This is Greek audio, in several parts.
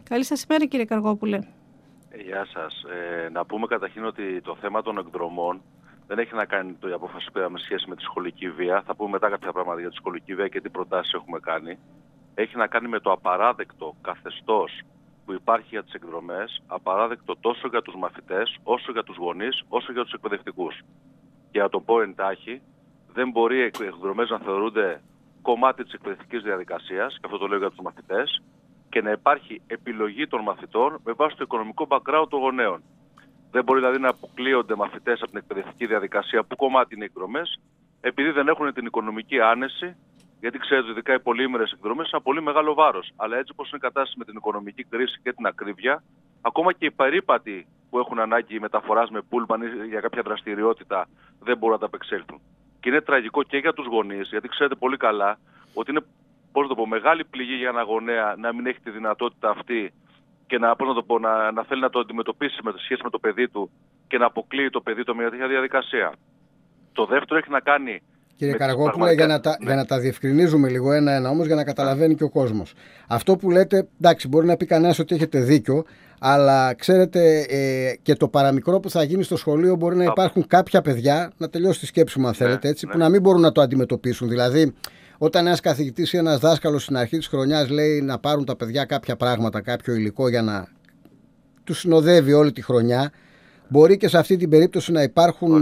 Καλή σας ημέρα, κύριε Καργόπουλε. Γεια σας. Να πούμε καταρχήν ότι το θέμα των εκδρομών δεν έχει να κάνει η απόφαση που πήραμε σχέση με τη σχολική βία. Θα πούμε μετά κάποια πράγματα για τη σχολική βία και τι προτάσεις έχουμε κάνει. Έχει να κάνει με το απαράδεκτο καθεστώς που υπάρχει για τις εκδρομές, απαράδεκτο τόσο για τους μαθητές, όσο για τους γονείς, όσο για τους εκπαιδευτικούς. Και να το πω εντάχει, δεν μπορεί οι εκδρομές να θεωρούνται κομμάτι της εκπαιδευτικής διαδικασίας, και αυτό το λέω για τους μαθητές, και να υπάρχει επιλογή των μαθητών με βάση το οικονομικό background των γονέων. Δεν μπορεί δηλαδή να αποκλείονται μαθητές από την εκπαιδευτική διαδικασία που κομμάτι είναι οι εκδρομές, επειδή δεν έχουν την οικονομική άνεση, γιατί ξέρετε, ειδικά οι πολύήμερες εκδρομές είναι ένα πολύ μεγάλο βάρος. Αλλά έτσι όπως είναι η κατάσταση με την οικονομική κρίση και την ακρίβεια, ακόμα και οι περίπατοι που έχουν ανάγκη μεταφοράς με πούλμαν ή για κάποια δραστηριότητα δεν μπορούν να τα απεξέλθουν. Και είναι τραγικό και για τους γονείς, γιατί ξέρετε πολύ καλά ότι είναι, μεγάλη πληγή για ένα γονέα να μην έχει τη δυνατότητα αυτή και να θέλει να το αντιμετωπίσει με σχέση με το παιδί του και να αποκλείει το παιδί του με μια τέτοια διαδικασία. Το δεύτερο έχει να κάνει. Κύριε Καργόπουλε, για να τα διευκρινίζουμε λίγο ένα-ένα όμως, για να καταλαβαίνει και ο κόσμος. Αυτό που λέτε, εντάξει, μπορεί να πει κανένας ότι έχετε δίκιο, αλλά ξέρετε, και το παραμικρό που θα γίνει στο σχολείο μπορεί να υπάρχουν κάποια παιδιά, να τελειώσει τη σκέψη μου αν θέλετε, έτσι, που να μην μπορούν να το αντιμετωπίσουν. Δηλαδή, όταν ένας καθηγητής ή ένας δάσκαλος στην αρχή της χρονιάς λέει να πάρουν τα παιδιά κάποια πράγματα, κάποιο υλικό για να τους συνοδεύει όλη τη χρονιά, μπορεί και σε αυτή την περίπτωση να υπάρχουν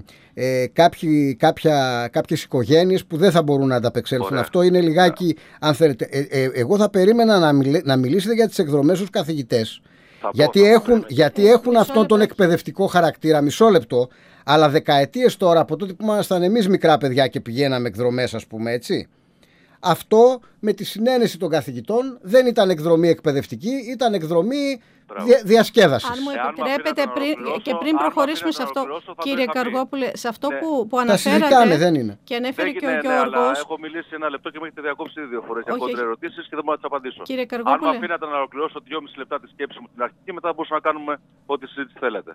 κάποιες οικογένειες που δεν θα μπορούν να ανταπεξέλθουν. Αυτό είναι λιγάκι, αν θέλετε. Εγώ θα περίμενα να μιλήσετε για τις εκδρομές στους καθηγητές. Γιατί έχουν αυτόν τον εκπαιδευτικό χαρακτήρα. Μισό λεπτό. Αλλά δεκαετίες τώρα, από τότε που ήμασταν εμείς μικρά παιδιά και πηγαίναμε εκδρομές, ας πούμε, έτσι. Αυτό με τη συνένεση των καθηγητών δεν ήταν εκδρομή εκπαιδευτική, ήταν εκδρομή διασκέδασης. Αν μου επιτρέπετε, πριν προχωρήσουμε σε αυτό, κύριε Καργόπουλε, σε αυτό που αναφέρατε. Τα συζητάμε, δεν είναι. Και ανέφερε και ο Γιώργος. Έχω μιλήσει ένα λεπτό και με έχετε διακόψει 2 φορές για κοντρερωτήσεις και δεν μπορώ να τις απαντήσω. Κύριε Καργόπουλε, αν μου αφήνατε να ολοκληρώσω 2,5 λεπτά τη σκέψη μου την αρχική, μετά μπορούσαμε να κάνουμε ό,τι συζήτηση θέλετε.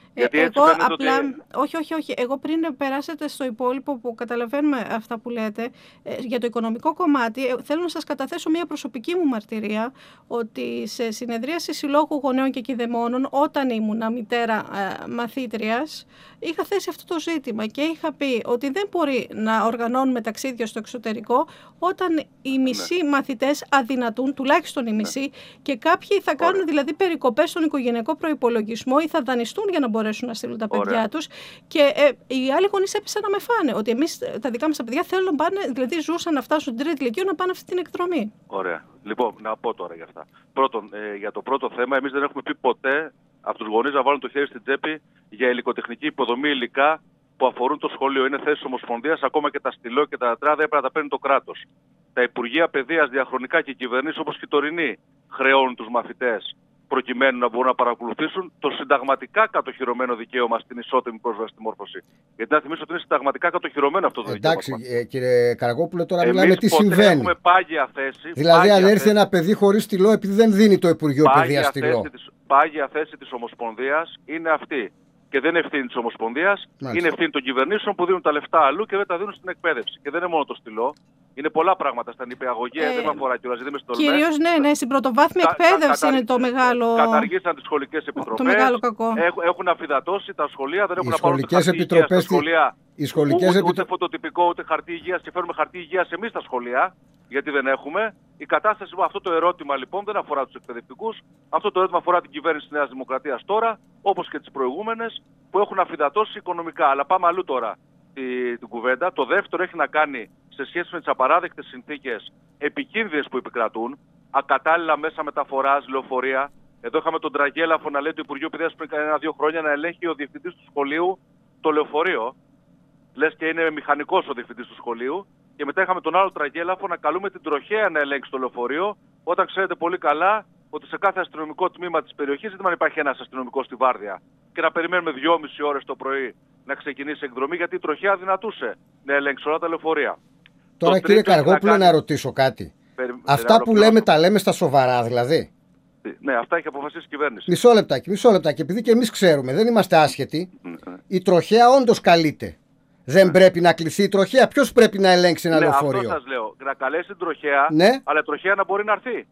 Εγώ απλά, όχι. Εγώ πριν περάσετε στο υπόλοιπο που καταλαβαίνουμε αυτά που λέτε, για το οικονομικό κομμάτι, θέλω να σας καταθέσω μια προσωπική μου μαρτυρία, ότι σε συνεδρίαση Συλλόγου Γονέων και Κηδεμόνων, όταν ήμουνα μητέρα μαθήτριας, είχα θέσει αυτό το ζήτημα και είχα πει ότι δεν μπορεί να οργανώνουμε ταξίδια στο εξωτερικό όταν οι μισοί μαθητές αδυνατούν, τουλάχιστον οι μισοί, και κάποιοι θα κάνουν δηλαδή περικοπές στον οικογενειακό προϋπολογισμό ή θα δανειστούν για να μπορέσουν να στείλουν τα παιδιά τους. Και οι άλλοι γονείς έπεσαν να με φάνε. Ότι εμείς, τα δικά μας τα παιδιά θέλουν να πάνε, δηλαδή ζούσαν να φτάσουν στην 3η Λυκείου να πάνε αυτή την εκδρομή. Ωραία. Λοιπόν, να πω τώρα για αυτά. Πρώτον, για το πρώτο θέμα, εμείς δεν έχουμε πει ποτέ από τους γονείς να βάλουν το χέρι στην τσέπη για υλικοτεχνική υποδομή υλικά που αφορούν το σχολείο. Είναι θέσεις Ομοσπονδίας, ακόμα και τα στυλό και τα τετράδια έπρεπε να τα παίρνει το κράτος. Τα Υπουργεία Παιδείας διαχρονικά και οι κυβερνήσεις όπως και η τωρινή χρεώνουν τους μαθητές προκειμένου να μπορούν να παρακολουθήσουν το συνταγματικά κατοχυρωμένο δικαίωμα στην ισότιμη πρόσβαση στη μόρφωση. Γιατί να θυμίσω ότι είναι συνταγματικά κατοχυρωμένο αυτό το δικαίωμα. Εντάξει, κύριε Καραγόπουλε, τώρα μιλάμε τι συμβαίνει. Έχουμε πάγια θέση. Δηλαδή, αν έρθει ένα παιδί χωρίς στυλό, επειδή δεν δίνει το Υπουργείο Παιδείας στυλό. Πάγια θέση της Ομοσπονδίας είναι αυτή. Και δεν είναι ευθύνη της Ομοσπονδίας, είναι ευθύνη των κυβερνήσεων που δίνουν τα λεφτά αλλού και δεν τα δίνουν στην εκπαίδευση. Και δεν είναι μόνο το στυλό. Είναι πολλά πράγματα στα νηπιαγωγεία, δεν με αφορά κιόλας, δεν είμαι στολμές. Κυρίως ναι, στην πρωτοβάθμια εκπαίδευση είναι το μεγάλο. Καταργήσαν τις σχολικές επιτροπές. Το μεγάλο κακό. Έχουν αφυδατώσει τα σχολεία, δεν έχουν να πάρουν χαρτί υγείας στα σχολεία. Ούτε φωτοτυπικό, ούτε χαρτί υγείας, και φέρουμε χαρτί υγείας εμείς στα σχολεία, γιατί δεν έχουμε. Η κατάσταση με αυτό το ερώτημα λοιπόν δεν αφορά τους εκπαιδευτικούς. Αυτό το ερώτημα αφορά την κυβέρνηση της Νέας Δημοκρατίας τώρα, όπως και τις προηγούμενες, που έχουν αφυδατώσει οικονομικά. Αλλά πάμε αλλού τώρα την κουβέντα. Το δεύτερο έχει να κάνει σε σχέση με τις απαράδεκτες συνθήκες επικίνδυνες που επικρατούν, ακατάλληλα μέσα μεταφοράς, λεωφορεία. Εδώ είχαμε τον Τραγέλαφο να λέει του Υπουργείου Παιδείας πριν 1-2 χρόνια να ελέγχει ο διευθυντής του σχολείου το λεωφορείο. Λες και είναι μηχανικός ο διευθυντής του σχολείου. Και μετά είχαμε τον άλλο Τραγέλαφο να καλούμε την τροχέα να ελέγξει το λεωφορείο, όταν ξέρετε πολύ καλά ότι σε κάθε αστυνομικό τμήμα της περιοχής δεν υπάρχει ένας αστυνομικός στη βάρδια. Και να περιμένουμε 2,5 ώρες το πρωί να ξεκινήσει η εκδρομή, γιατί η τροχέα δυνατούσε να ελέγξει όλα τα λεωφορεία. Τώρα, κύριε Καργόπουλε, να ρωτήσω κάτι. Αυτά που λέμε τα λέμε στα σοβαρά, δηλαδή. Ναι, αυτά έχει αποφασίσει η κυβέρνηση. Μισό λεπτάκι. Επειδή και εμείς ξέρουμε, δεν είμαστε άσχετοι, η τροχέα όντως καλείται. Δεν πρέπει να κληθεί η τροχέα. Ποιος πρέπει να ελέγξει ένα λεωφορείο? Αυτό σας λέω. Να καλέσει την τροχέα, αλλά η τροχέα να μπορεί να έρθει.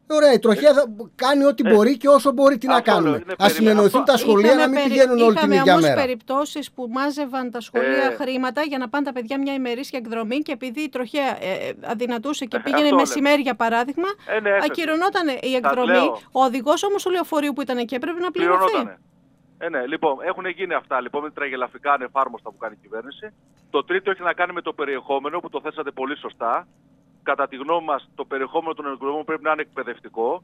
Ωραία, η τροχέα θα κάνει ό,τι μπορεί και όσο μπορεί. Τι να κάνουμε. Ας συνεννοηθούν τα σχολεία να μην πηγαίνουν όλη την ίδια μέρα. Είχαμε όμως περιπτώσεις που μάζευαν τα σχολεία χρήματα για να πάνε τα παιδιά μια ημερήσια εκδρομή και επειδή η τροχέα αδυνατούσε και πήγαινε μεσημέρι για παράδειγμα, ακυρωνόταν η εκδρομή. Ο οδηγός όμως του λεωφορείου που ήταν εκεί έπρεπε να πληρωθεί. Ναι, λοιπόν, έχουν γίνει αυτά λοιπόν με τραγελαφικά ανεφάρμοστα που κάνει η κυβέρνηση. Το τρίτο έχει να κάνει με το περιεχόμενο που το θέσατε πολύ σωστά. Κατά τη γνώμη μας, το περιεχόμενο των εκδρομών πρέπει να είναι εκπαιδευτικό.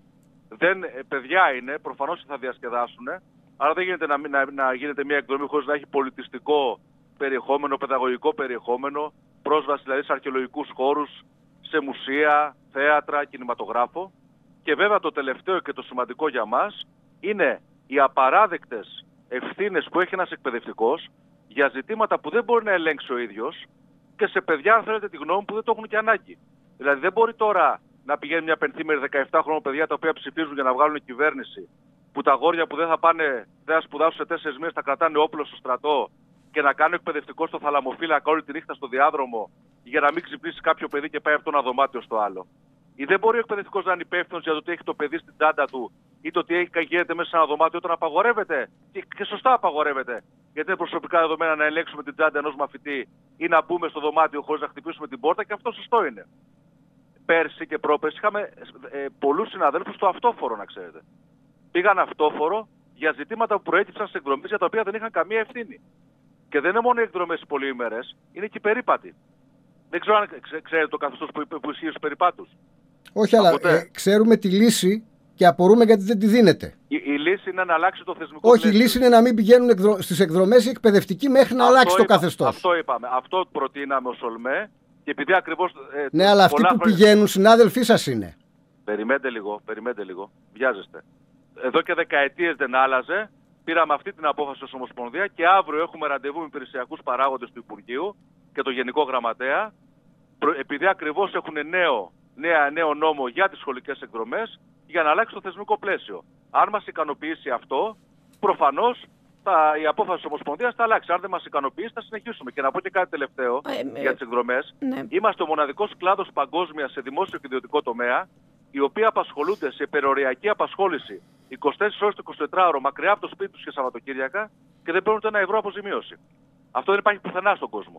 Παιδιά είναι, προφανώς θα διασκεδάσουν, αλλά δεν γίνεται να γίνεται μια εκδρομή χωρίς να έχει πολιτιστικό περιεχόμενο, παιδαγωγικό περιεχόμενο, πρόσβαση δηλαδή σε αρχαιολογικούς χώρους, σε μουσεία, θέατρα, κινηματογράφο. Και βέβαια το τελευταίο και το σημαντικό για μας είναι οι απαράδεκτες ευθύνες που έχει ένας εκπαιδευτικός για ζητήματα που δεν μπορεί να ελέγξει ο ίδιος και σε παιδιά, αν θέλετε τη γνώμη, που δεν το έχουν και ανάγκη. Δηλαδή δεν μπορεί τώρα να πηγαίνει μια πενθήμερη 17χρονων παιδιά τα οποία ψηφίζουν για να βγάλουν κυβέρνηση, που τα αγόρια που δεν θα σπουδάσουν σε 4 μήνες θα κρατάνε όπλο στο στρατό και να κάνει εκπαιδευτικό στο θαλαμοφύλακα όλη τη νύχτα στο διάδρομο για να μην ξυπνήσει κάποιο παιδί και πάει από το ένα δωμάτιο στο άλλο. Ή δεν μπορεί ο εκπαιδευτικός να είναι υπεύθυνος για το τι έχει το παιδί στην τσάντα του ή το τι γίνεται μέσα σε ένα δωμάτιο όταν απαγορεύεται. Και σωστά απαγορεύεται. Γιατί είναι προσωπικά δεδομένα να ελέγξουμε την τσάντα ενός μαθητή ή να μπούμε στο δωμάτιο χωρίς να χτυπήσουμε την πόρτα, και αυτό σωστό είναι. Πέρσι και πρόπερσι είχαμε πολλούς συναδέλφους στο αυτόφορο, να ξέρετε. Πήγαν αυτόφορο για ζητήματα που προέκυψαν σε εκδρομές για τα οποία δεν είχαν καμία ευθύνη. Και δεν είναι μόνο οι εκδρομές οι πολυήμερες, είναι και οι περίπατοι. Δεν ξέρω αν ξέρετε το καθεστώς που ισχύει στους περιπάτους. Όχι, αλλά ξέρουμε τη λύση και απορούμε γιατί δεν τη δίνεται. Η λύση είναι να αλλάξει το θεσμικό πλαίσιο. Όχι, η λύση είναι να μην πηγαίνουν στις εκδρομές οι εκπαιδευτικοί μέχρι να αλλάξει το καθεστώς. Αυτό είπαμε. Αυτό προτείναμε ως ΟΛΜΕ. Και επειδή ακριβώς. Ναι, αλλά αυτοί που πηγαίνουν συνάδελφοί σας είναι. Περιμένετε λίγο. Βιάζεστε. Εδώ και δεκαετίες δεν άλλαζε. Πήραμε αυτή την απόφαση ως Ομοσπονδία και αύριο έχουμε ραντεβού με υπηρεσιακούς παράγοντες του Υπουργείου και το Γενικό Γραμματέα. Επειδή ακριβώς έχουν νέο νόμο για τις σχολικές εκδρομές, για να αλλάξει το θεσμικό πλαίσιο. Αν μας ικανοποιήσει αυτό, προφανώς η απόφαση της Ομοσπονδίας θα αλλάξει. Αν δεν μας ικανοποιήσει, θα συνεχίσουμε. Και να πω και κάτι τελευταίο για τις εκδρομές. Ναι. Είμαστε ο μοναδικός κλάδος παγκόσμια σε δημόσιο και ιδιωτικό τομέα, οι οποίοι απασχολούνται σε περιοριακή απασχόληση 24 ώρες το 24ωρο μακριά από το σπίτι τους και Σαββατοκύριακα και δεν παίρνουν ούτε €1 αποζημίωση. Αυτό δεν υπάρχει πουθενά στον κόσμο.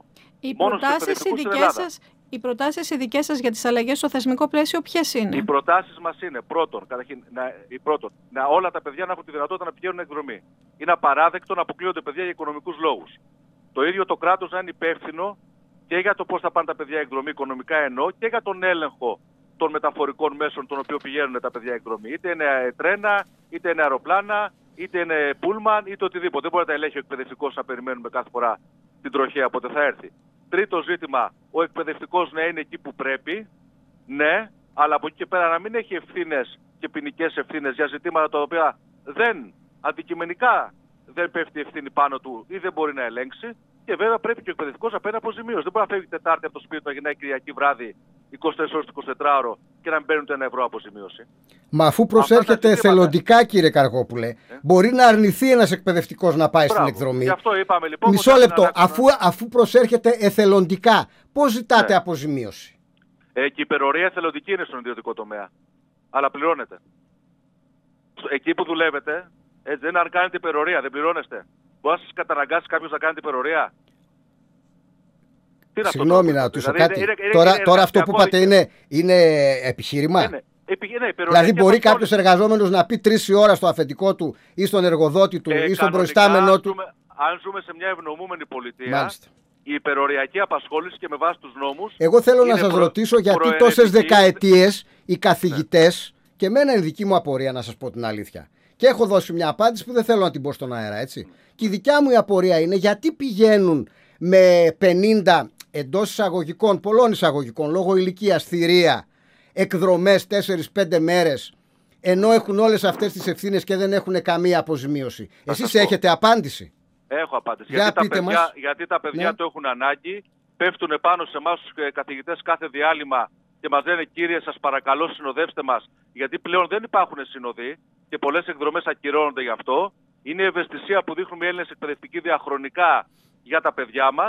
Οι προτάσεις οι δικές σας για τις αλλαγές στο θεσμικό πλαίσιο ποιες είναι? Οι προτάσεις μας είναι πρώτον, όλα τα παιδιά να έχουν τη δυνατότητα να πηγαίνουν εκδρομή. Είναι απαράδεκτο να αποκλείονται παιδιά για οικονομικούς λόγους. Το ίδιο το κράτος να είναι υπεύθυνο και για το πώς θα πάνε τα παιδιά εκδρομή, οικονομικά εννοώ, και για τον έλεγχο των μεταφορικών μέσων των οποίων πηγαίνουν τα παιδιά εκδρομή. Είτε είναι τρένα, είτε είναι αεροπλάνα, είτε είναι πούλμαν, είτε οτιδήποτε. Δεν μπορεί να τα ελέγχει ο εκπαιδευτικός να περιμένουμε κάθε φορά την τροχέα πότε θα έρθει. Τρίτο ζήτημα, ο εκπαιδευτικός να είναι εκεί που πρέπει, ναι, αλλά από εκεί και πέρα να μην έχει ευθύνες και ποινικές ευθύνες για ζητήματα τα οποία αντικειμενικά δεν πέφτει ευθύνη πάνω του ή δεν μπορεί να ελέγξει. Και βέβαια πρέπει και ο εκπαιδευτικός να παίρνει αποζημίωση. Δεν μπορεί να φεύγει Τετάρτη από το σπίτι του να γυρνάει Κυριακή βράδυ 24 ώρες το 24ωρο και να μην παίρνουν ούτε €1 αποζημίωση. Μα αφού προσέρχεται εθελοντικά, κύριε Καργόπουλε, μπορεί να αρνηθεί ένας εκπαιδευτικός να πάει στην εκδρομή. Γι' αυτό είπαμε λοιπόν. Μισό λεπτό. Αφού προσέρχεται εθελοντικά, πώς ζητάτε αποζημίωση? Και η υπερορία εθελοντική είναι στον ιδιωτικό τομέα. Αλλά πληρώνετε. Εκεί που δουλεύετε, δεν αν κάνετε υπερορία, δεν πληρώνεστε. Μπορεί να σας καταναγκάσει κάποιος να κάνετε υπερορία? Συγγνώμη να ρωτήσω κάτι. Τώρα αυτό που είπατε είναι επιχείρημα? Δηλαδή μπορεί κάποιος εργαζόμενος να πει 3 ώρα στο αφεντικό του ή στον εργοδότη του ή στον προϊστάμενό του? Αν ζούμε σε μια ευνομούμενη πολιτεία, μάλιστα, η υπεροριακή απασχόληση και με βάση τους νόμους. Εγώ θέλω να σας ρωτήσω γιατί τόσες δεκαετίες οι καθηγητές, και εμένα είναι δική μου απορία να σας πω την αλήθεια, και έχω δώσει μια απάντηση που δεν θέλω να την πω στον αέρα, έτσι. Και η δικιά μου η απορία είναι γιατί πηγαίνουν με 50 εντός εισαγωγικών, πολλών εισαγωγικών, λόγω ηλικίας, θηρία, εκδρομές 4-5 μέρες, ενώ έχουν όλες αυτές τις ευθύνες και δεν έχουν καμία αποζημίωση. Εσείς έχετε απάντηση? Έχω απάντηση. Γιατί τα παιδιά το έχουν ανάγκη, πέφτουν πάνω σε εμάς τους καθηγητές κάθε διάλειμμα και μας λένε κύριε σας παρακαλώ συνοδεύστε μας, γιατί πλέον δεν υπάρχουν συνοδοί και πολλές εκδρομές ακυρώνονται γι' αυτό. Είναι η ευαισθησία που δείχνουν οι Έλληνες εκπαιδευτικοί διαχρονικά για τα παιδιά μας.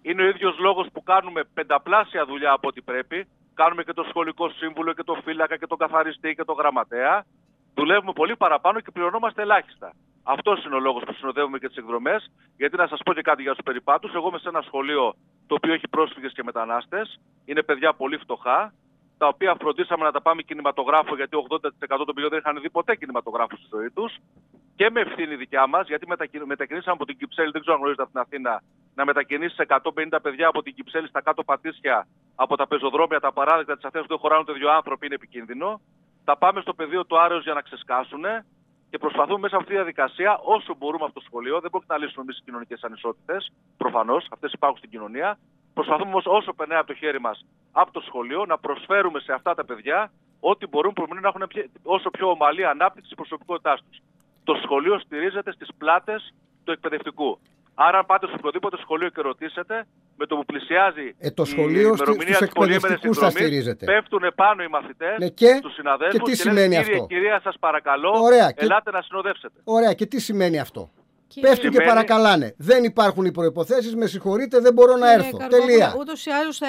Είναι ο ίδιος λόγος που κάνουμε πενταπλάσια δουλειά από ό,τι πρέπει. Κάνουμε και το σχολικό σύμβουλο και το φύλακα και τον καθαριστή και τον γραμματέα. Δουλεύουμε πολύ παραπάνω και πληρωνόμαστε ελάχιστα. Αυτός είναι ο λόγος που συνοδεύουμε και τις εκδρομές. Γιατί να σας πω και κάτι για τους περιπάτους. Εγώ είμαι σε ένα σχολείο το οποίο έχει πρόσφυγες και μετανάστες. Είναι παιδιά πολύ φτωχά, τα οποία φροντίσαμε να τα πάμε κινηματογράφο, γιατί 80% των παιδιών δεν είχαν δει ποτέ κινηματογράφο στη ζωή τους. Και με ευθύνη δικιά μας, γιατί μετακινήσαμε από την Κυψέλη, δεν ξέρω αν γνωρίζετε αυτήν την Αθήνα, να μετακινήσεις 150 παιδιά από την Κυψέλη στα κάτω Πατήσια, από τα πεζοδρόμια, τα παράδεκτα της Αθήνας που δεν χωράνε ούτε δύο άνθρωποι, είναι επικίνδυνο. Τα πάμε στο πεδίο του Άρεως για να ξεσκάσουν και προσπαθούμε μέσα από αυτή τη διαδικασία, όσο μπορούμε από το σχολείο, δεν πρόκειται να λύσουμε εμείς τις κοινωνικές ανισότητες, προφανώς, αυτές υπάρχουν στην κοινωνία. Προσπαθούμε όμως όσο περνάει από το χέρι μας από το σχολείο να προσφέρουμε σε αυτά τα παιδιά ό,τι μπορούν προκειμένου να έχουν όσο πιο ομαλή ανάπτυξη της προσωπικότητάς τους. Το σχολείο στηρίζεται στις πλάτες του εκπαιδευτικού. Άρα, αν πάτε σε οποιοδήποτε σχολείο και ρωτήσετε, με το που πλησιάζει το σχολείο η ημερομηνία της πολυήμερης συνδρομής, πέφτουν πάνω οι μαθητές στους συναδέλφους και λένε, κυρία, σας παρακαλώ, ελάτε να συνοδεύσετε. Ωραία, και τι σημαίνει αυτό? Πέφτουν και παρακαλάνε. Δεν υπάρχουν οι προϋποθέσεις, με συγχωρείτε, δεν μπορώ να έρθω. Τελεία. Ούτως ή άλλως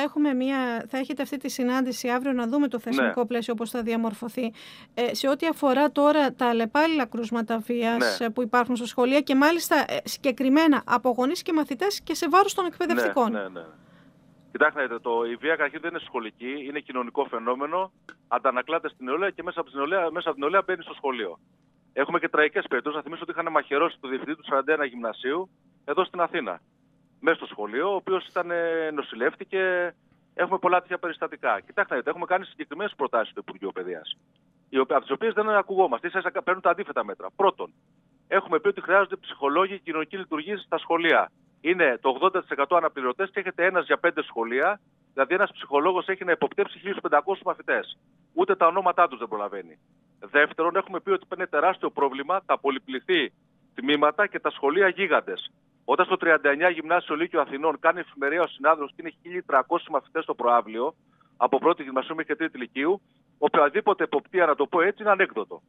θα έχετε αυτή τη συνάντηση αύριο να δούμε το θεσμικό πλαίσιο πώς θα διαμορφωθεί. Σε ό,τι αφορά τώρα τα αλλεπάλληλα κρούσματα βίας που υπάρχουν στα σχολεία και μάλιστα συγκεκριμένα από γονείς και μαθητές και σε βάρος των εκπαιδευτικών. Ναι. Κοιτάξτε, η βία καταρχήν δεν είναι σχολική, είναι κοινωνικό φαινόμενο. Αντανακλάται στην νεολαία και μέσα από την νεολαία μπαίνει στο σχολείο. Έχουμε και τραγικές περιπτώσεις. Να θυμίσω ότι είχαν μαχαιρώσει το διευθυντή του 41 γυμνασίου εδώ στην Αθήνα. Μέσα στο σχολείο, ο οποίος νοσηλεύτηκε. Έχουμε πολλά τέτοια περιστατικά. Κοιτάξτε, έχουμε κάνει συγκεκριμένες προτάσεις στο Υπουργείο Παιδείας, από τις οποίες δεν ακουγόμαστε. Ίσα-ίσα παίρνουν τα αντίθετα μέτρα. Πρώτον, έχουμε πει ότι χρειάζονται ψυχολόγοι και κοινωνική λειτουργία στα σχολεία. Είναι το 80% αναπληρωτές και έχετε ένας για 5 σχολεία. Δηλαδή, ένας ψυχολόγος έχει να υποπτεύσει 1.500 μαθητές. Ούτε τα ονόματά τους δεν προλαβαίνει. Δεύτερον, έχουμε πει ότι είναι τεράστιο πρόβλημα τα πολυπληθή τμήματα και τα σχολεία γίγαντες. Όταν στο 39 Γυμνάσιο Λύκειο Αθηνών κάνει εφημερία ο συνάδελφος και είναι 1.300 μαθητές στο προαύλιο, από πρώτη γυμνασίου μέχρι και τρίτη λυκείου, οποιαδήποτε εποπτεία, να το πω έτσι, είναι ανέκδοτο.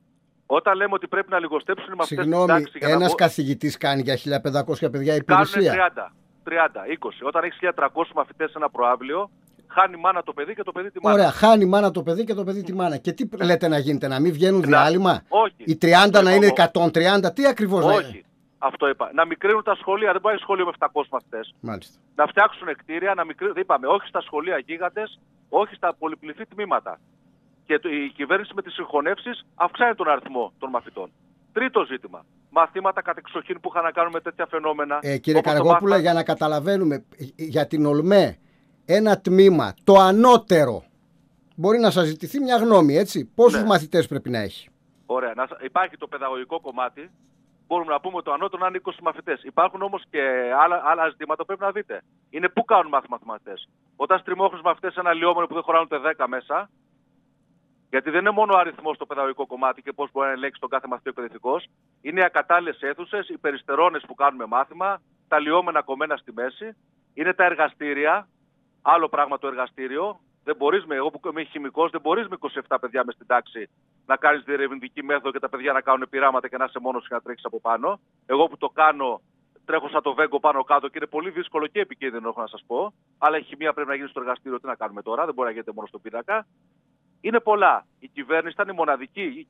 Όταν λέμε ότι πρέπει να λιγοστέψουν οι μαθητές στην τάξη. Ένας καθηγητής κάνει για 1.500 παιδιά υπηρεσία. Κάνουν 30, 20. Όταν έχει 1.300 μαθητές σε ένα προαύλιο, χάνει μάνα το παιδί και το παιδί τη μάνα. Ωραία, χάνει μάνα το παιδί και το παιδί τη μάνα. Και τι λέτε να γίνεται, να μην βγαίνουν διάλειμμα? Όχι. Οι 30 να είναι 130, τι ακριβώς όχι. λέει? Αυτό είπα. Να μικρύνουν τα σχολεία. Δεν μπορεί να έχει σχολείο με 700 μαθητές. Μάλιστα. Να φτιάξουν κτίρια, να μικρύνουν. Είπαμε, όχι στα σχολεία γίγαντες, όχι στα πολυπληθή τμήματα. Και η κυβέρνηση με τις συγχωνεύσεις αυξάνει τον αριθμό των μαθητών. Τρίτο ζήτημα. Μαθήματα κατεξοχήν που είχαν να κάνουν με τέτοια φαινόμενα. Κύριε Καραγόπουλε, για να καταλαβαίνουμε, για την ΟΛΜΕ, ένα τμήμα, το ανώτερο, μπορεί να σας ζητηθεί μια γνώμη, έτσι. Πόσους μαθητές πρέπει να έχει? Ωραία. Υπάρχει το παιδαγωγικό κομμάτι. Μπορούμε να πούμε ότι το ανώτερο να είναι 20 μαθητές. Υπάρχουν όμως και άλλα ζητήματα που πρέπει να δείτε. Είναι πού κάνουν μαθητές. Όταν στριμώχνουν μαθητές σε ένα λιόμενο που δεν χωράνε ούτε 10 μέσα, γιατί δεν είναι μόνο ο αριθμός στο παιδαγωγικό κομμάτι και πώς μπορεί να ελέγξει τον κάθε μαθητή εκπαιδευτικός, είναι οι ακατάλληλες αίθουσες, οι περιστερώνες που κάνουμε μάθημα, τα λιόμενα κομμένα στη μέση, είναι τα εργαστήρια. Άλλο πράγμα το εργαστήριο. Δεν μπορείς εγώ που είμαι χημικός, δεν μπορείς με 27 παιδιά μες στην τάξη να κάνεις διερευνητική μέθοδο και τα παιδιά να κάνουν πειράματα και να είσαι μόνος και να τρέξεις από πάνω. Εγώ που το κάνω, τρέχω σαν το βέγκο πάνω κάτω και είναι πολύ δύσκολο και επικίνδυνο, έχω να σας πω. Αλλά η χημεία πρέπει να γίνει στο εργαστήριο. Τι να κάνουμε τώρα, δεν μπορεί να γίνεται μόνο στον πίνακα. Είναι πολλά. Η κυβέρνηση ήταν η μοναδική,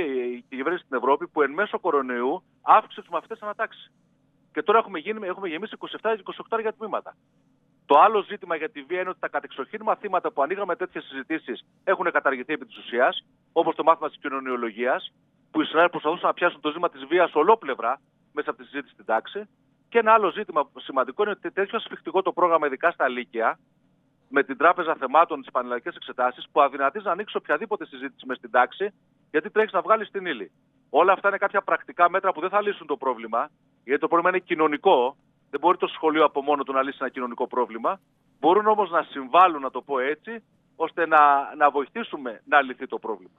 η κυβέρνηση στην Ευρώπη που εν μέσω κορονοϊού αύξησε τους μαθητές ανατάξει. Και τώρα έχουμε γεμίσει 27-28 τμήματα. Το άλλο ζήτημα για τη βία είναι ότι τα κατεξοχήν μαθήματα που ανοίγαμε τέτοιες συζητήσεις έχουν καταργηθεί επί της ουσίας, όπως το μάθημα της κοινωνιολογίας, που οι συνάδελφοι προσπαθούσαν να πιάσουν το ζήτημα της βίας ολόπλευρα μέσα από τη συζήτηση στην τάξη. Και ένα άλλο ζήτημα σημαντικό είναι ότι τέτοιο ασφιχτικό το πρόγραμμα, ειδικά στα Λύκεια, με την Τράπεζα Θεμάτων, τις πανελλαδικές εξετάσεις, που αδυνατίζει να ανοίξει οποιαδήποτε συζήτηση μες στην τάξη, γιατί τρέχει να βγάλει την ύλη. Όλα αυτά είναι κάποια πρακτικά μέτρα που δεν θα λύσουν το πρόβλημα, γιατί το πρόβλημα είναι κοινωνικό. Δεν μπορεί το σχολείο από μόνο του να λύσει ένα κοινωνικό πρόβλημα. Μπορούν όμως να συμβάλλουν, να το πω έτσι, ώστε να βοηθήσουμε να λυθεί το πρόβλημα.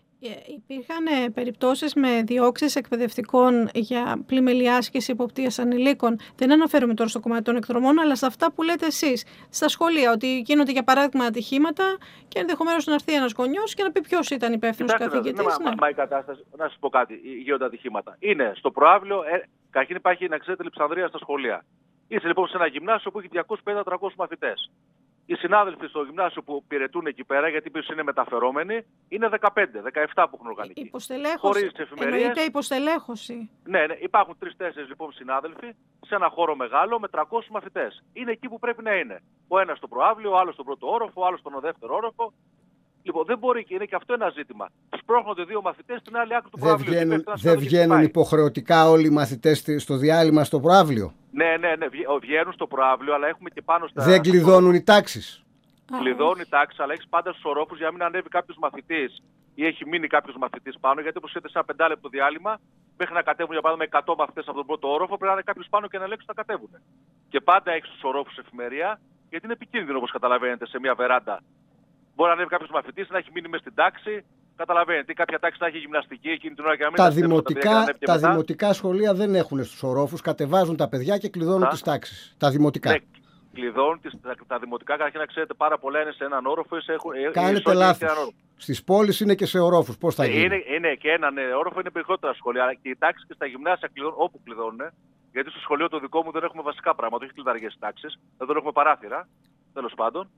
Υπήρχαν περιπτώσεις με διώξεις εκπαιδευτικών για πλημελή άσκηση εποπτείας ανηλίκων. Δεν αναφέρομαι τώρα στο κομμάτι των εκδρομών, αλλά σε αυτά που λέτε εσείς στα σχολεία, ότι γίνονται για παράδειγμα ατυχήματα και ενδεχομένως να έρθει ένας γονιός και να πει ποιος ήταν υπεύθυνος καθηγητής. Μα η κατάσταση, να σας πω κάτι, γίνονται ατυχήματα. Είναι στο προαύλιο, καταρχήν υπάρχει, να ξέρετε, λειψανδρία στα σχολεία. Είσαι λοιπόν σε ένα γυμνάσιο που έχει 250-300 μαθητές. Οι συνάδελφοι στο γυμνάσιο που υπηρετούν εκεί πέρα, γιατί πίσω είναι μεταφερόμενοι, είναι 15-17 που έχουν οργανική. Υποστελέχωση. Χωρίς εφημερίες. Εννοείται υποστελέχωση. Ναι, υπάρχουν 3-4 λοιπόν συνάδελφοι σε ένα χώρο μεγάλο με 300 μαθητές. Είναι εκεί που πρέπει να είναι. Ο ένας στο προαύλιο, ο άλλος στον πρώτο όροφο, ο άλλος στον δεύτερο όροφο. Λοιπόν, δεν μπορεί και είναι και αυτό ένα ζήτημα. Σπρώχνονται 2 μαθητές στην άλλη άκρη του προαυλίου. Δεν βγαίνουν υποχρεωτικά όλοι οι μαθητές στο διάλειμμα στο προαύλιο. Ναι, βγαίνουν στο προαύλιο, αλλά έχουμε και πάνω στα. Δεν κλειδώνουν οι τάξεις. Κλειδώνουν οι τάξεις, αλλά έχεις πάντα στους ορόφους για να μην ανέβει κάποιος μαθητής ή έχει μείνει κάποιος μαθητής πάνω. Γιατί όπως έχετε σε ένα 5 λεπτό διάλειμμα, μέχρι να κατέβουν για παράδειγμα 100 μαθητές από τον πρώτο όροφο, πρέπει να είναι κάποιος πάνω και να ελέγξουν να κατέβουν. Και πάντα έχεις στους ορόφους εφημερία, γιατί είναι επικίνδυνο όπως καταλαβαίνετε σε μια βεράντα. Μπορεί να ανέβει κάποιος μαθητής, να έχει μείνει μέσα στην τάξη. Καταλαβαίνετε, κάποια τάξη να έχει γυμναστική εκείνη την ώρα και να μην τα δημοτικά σχολεία δεν έχουν στους ορόφους, κατεβάζουν τα παιδιά και κλειδώνουν τις τάξεις. Τα δημοτικά. Ναι, κλειδώνουν τα δημοτικά, καταρχήν να ξέρετε πάρα πολλά είναι σε έναν όροφο. Κάνετε λάθος. Στις πόλεις είναι και σε ορόφους. Πώς θα γίνει? Είναι και έναν όροφο, είναι περισσότερα σχολεία. Αλλά και οι τάξεις και στα γυμνάσια κλειδώνουν όπου κλειδώνουν. Γιατί στο σχολείο το δικό μου δεν έχουμε βασικά πράγματα, όχι κλειδαριές τάξεις. Δεν έχουμε παράθυρα, τέλος πάντων.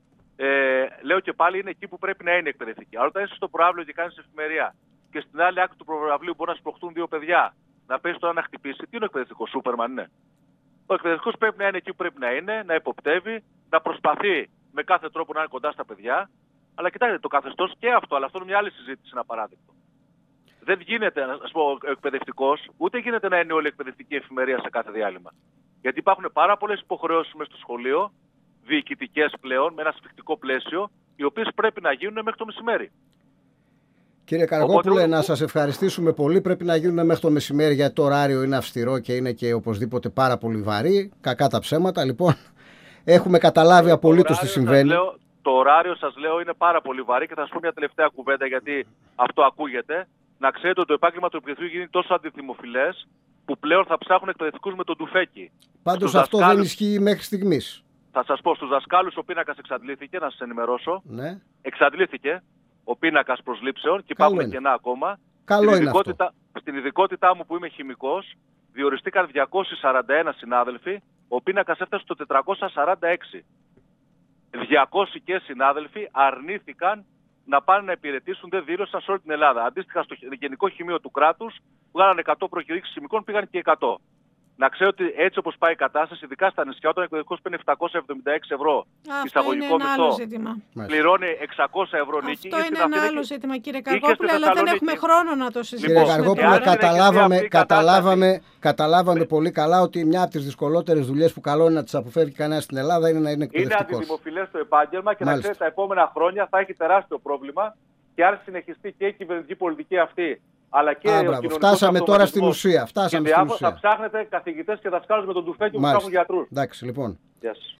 Λέω και πάλι είναι εκεί που πρέπει να είναι εκπαιδευτική. Αλλά όταν είσαι στο προαύλιο και κάνεις εφημερία και στην άλλη άκρη του προαυλίου μπορεί να σπρωχτούν 2 παιδιά, να πέσει τώρα να χτυπήσει, τι είναι ο εκπαιδευτικός, Σούπερμαν είναι? Ο εκπαιδευτικός πρέπει να είναι εκεί που πρέπει να είναι, να υποπτεύει, να προσπαθεί με κάθε τρόπο να είναι κοντά στα παιδιά. Αλλά κοιτάξτε, το καθεστώς και αυτό, αλλά αυτό είναι μια άλλη συζήτηση, είναι απαράδεκτο. Δεν γίνεται, ας πω, ο εκπαιδευτικός, ούτε γίνεται να είναι όλη η εκπαιδευτική εφημερία σε κάθε διάλειμμα. Γιατί υπάρχουν πάρα πολλές υποχρεώσεις μέσα στο σχολείο, διοικητικές πλέον, με ένα σφιχτικό πλαίσιο, οι οποίες πρέπει να γίνουν μέχρι το μεσημέρι. Κύριε Καργόπουλε, να σας ευχαριστήσουμε πολύ. Πρέπει να γίνουν μέχρι το μεσημέρι, γιατί το ωράριο είναι αυστηρό και είναι και οπωσδήποτε πάρα πολύ βαρύ. Κακά τα ψέματα. Λοιπόν, έχουμε καταλάβει απολύτως τι συμβαίνει. Το ωράριο, σας λέω, είναι πάρα πολύ βαρύ και θα σας πω μια τελευταία κουβέντα, γιατί αυτό ακούγεται. Να ξέρετε ότι το επάγγελμα του εκπαιδευτικού γίνει τόσο αντιδημοφιλές, που πλέον θα ψάχνουν εκπαιδευτικούς με τον τουφέκι. Πάντως αυτό δεν ισχύει μέχρι στιγμής. Θα σας πω, στους δασκάλους ο πίνακας εξαντλήθηκε, να σας ενημερώσω. Ναι. Εξαντλήθηκε ο πίνακας προσλήψεων και υπάρχουν κενά ακόμα. Καλό είναι αυτό. Στην ειδικότητά μου που είμαι χημικός, διοριστήκαν 241 συνάδελφοι, ο πίνακας έφτασε στο 446. 200 και συνάδελφοι αρνήθηκαν να πάνε να υπηρετήσουν, δεν δήλωσαν σε όλη την Ελλάδα. Αντίστοιχα στο Γενικό Χημείο του κράτους, που κάνανε 100 προκηρύξεις χημικών, πήγαν και 100. Να ξέρω ότι έτσι όπως πάει η κατάσταση, ειδικά στα νησιά, όταν ο εκπαιδευτικός παίρνει 776 ευρώ εισαγωγικό μισθό, πληρώνει 600 ευρώ νίκη. Αυτό είναι ένα άλλο ζήτημα, κύριε Καργόπουλε, αλλά δεν έχουμε χρόνο να το συζητήσουμε. Κύριε Καργόπουλε, καταλάβαμε πολύ καλά ότι μια από τις δυσκολότερες δουλειές που καλό είναι να τις αποφεύγει κανένα στην Ελλάδα είναι να είναι εκπαιδευτικός. Είναι αντιδημοφιλές το επάγγελμα και να ξέρετε τα επόμενα χρόνια θα έχει τεράστιο πρόβλημα και αν συνεχιστεί και η κυβερνητική πολιτική αυτή. Αλλά και φτάσαμε τώρα στην ουσία. Θα ψάχνετε καθηγητές και δασκάλους με τον τουφέκι που ψάχνουν γιατρούς. Εντάξει, λοιπόν. Yes.